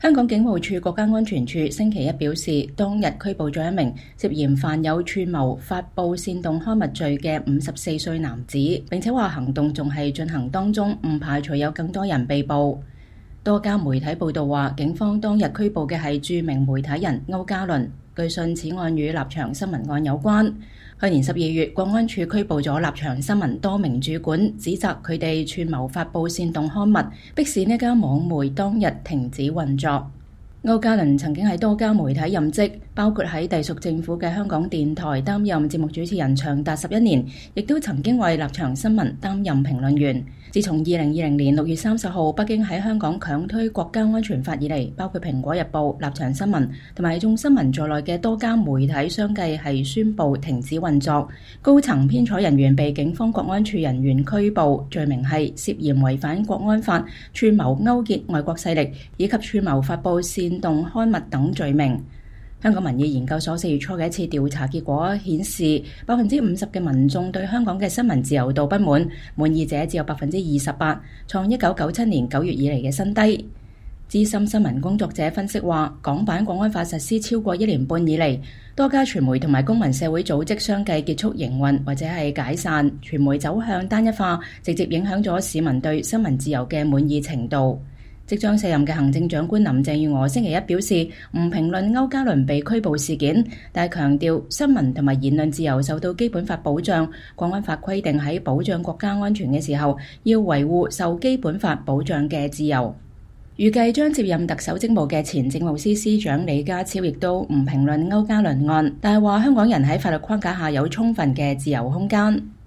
香港警務處國家安全處星期一表示，當日拘捕咗一名涉嫌犯有串謀發布煽動刊物罪嘅54歲男子，並且話行動仲係進行當中，唔排除有更多人被捕。多家媒體報道話，警方當日拘捕嘅係著名媒體人區家麟，據信此案與立場新聞案有關。去年12月，國安處拘捕咗立場新聞多名主管，指責佢哋串謀發布煽動刊物，迫使呢家網媒當日停止運作。區家麟曾經喺多家媒體任職，包括喺隸屬政府嘅香港電台擔任節目主持人長達11年，亦都曾經為立場新聞擔任評論員。自從2020年6月30號北京喺香港強推國家安全法以嚟，包括蘋果日報、立場新聞同埋眾新聞在內嘅多家媒體相繼係宣布停止運作，高層編採人員被警方國安處人員拘捕，罪名係涉嫌違反國安法、串謀勾結外國勢力以及串謀發布煽動刊物等罪名。香港民意研究所4月初嘅一次調查結果顯示，50%嘅民眾對香港嘅新聞自由度不滿，滿意者只有28%，創1997年9月以嚟嘅新低。資深新聞工作者分析話，港版國安法實施超過1年半以嚟，多家傳媒同埋公民社會組織相繼結束營運或者係解散，傳媒走向單一化，直接影響咗市民對新聞自由嘅滿意程度。即將卸任嘅行政長官林鄭月娥星期一表示，唔評論區家麟被拘捕事件，但係強調新聞同埋言論自由受到基本法保障，國安法規定喺保障國家安全嘅時候，要維護受基本法保障嘅自由。預計將接任特首職務嘅前政務司司長李家超亦都唔評論區家麟案，但係話香港人喺法律框架下有充分嘅自由空間。